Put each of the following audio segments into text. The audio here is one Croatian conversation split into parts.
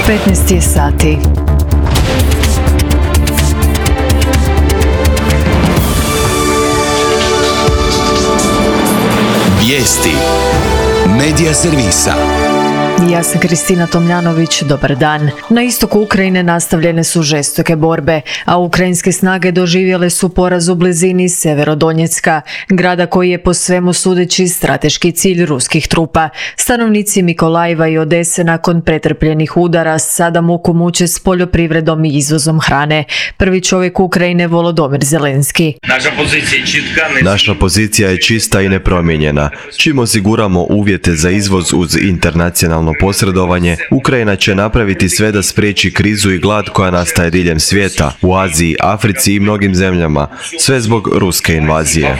15 sati. Vijesti Medija servisa. Ja sam Kristina Tomljanović, dobar dan. Na istoku Ukrajine nastavljene su žestoke borbe, a ukrajinske snage doživjele su poraz u blizini Severodonjecka, grada koji je po svemu sudeći strateški cilj ruskih trupa. Stanovnici Mikolajeva i Odese nakon pretrpljenih udara sada muku muče s poljoprivredom i izvozom hrane. Prvi čovjek Ukrajine Volodymyr Zelenski. Naša pozicija je čista i nepromijenjena. Čim osiguramo uvjete za izvoz uz internacionalno posredovanje, Ukrajina će napraviti sve da spriječi krizu i glad koja nastaje diljem svijeta, u Aziji, Africi i mnogim zemljama, sve zbog ruske invazije.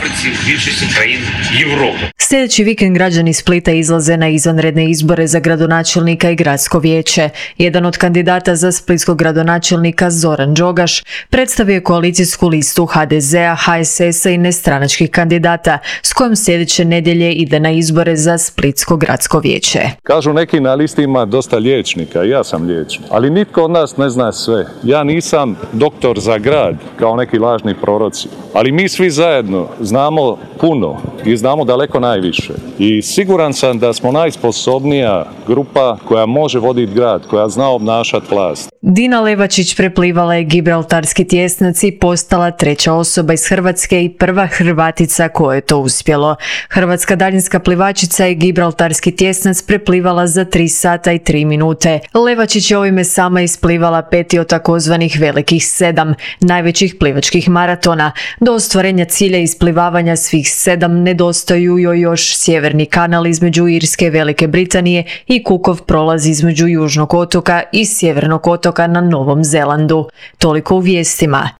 Sljedeći vikend građani Splita izlaze na izvanredne izbore za gradonačelnika i gradsko vijeće. Jedan od kandidata za splitskog gradonačelnika, Zoran Đogaš, predstavio je koalicijsku listu HDZ-a, HSS-a i nestranačkih kandidata, s kojom sljedeće nedjelje ide na izbore za splitsko gradsko vijeće. Kažu neki na listi ima dosta liječnika, ja sam liječnik, ali nitko od nas ne zna sve. Ja nisam doktor za grad, kao neki lažni proroci, ali mi svi zajedno znamo puno i znamo daleko najviše. I siguran sam da smo najsposobnija grupa koja može voditi grad, koja zna obnašati vlast. Dina Levačić preplivala je Gibraltarski tjesnac i postala treća osoba iz Hrvatske i prva Hrvatica kojoj je to uspjelo. Hrvatska daljinska plivačica je Gibraltarski tjesnac preplivala za 3 sata i 3 minute. Levačić je ovime sama isplivala 5. od takozvanih velikih 7, najvećih plivačkih maratona. Do ostvarenja cilja isplivavanja svih 7 nedostaju joj još Sjeverni kanal između Irske i Velike Britanije i Cookov prolaz između Južnog otoka i Sjevernog otoka na Novom Zelandu. Toliko u vijestima.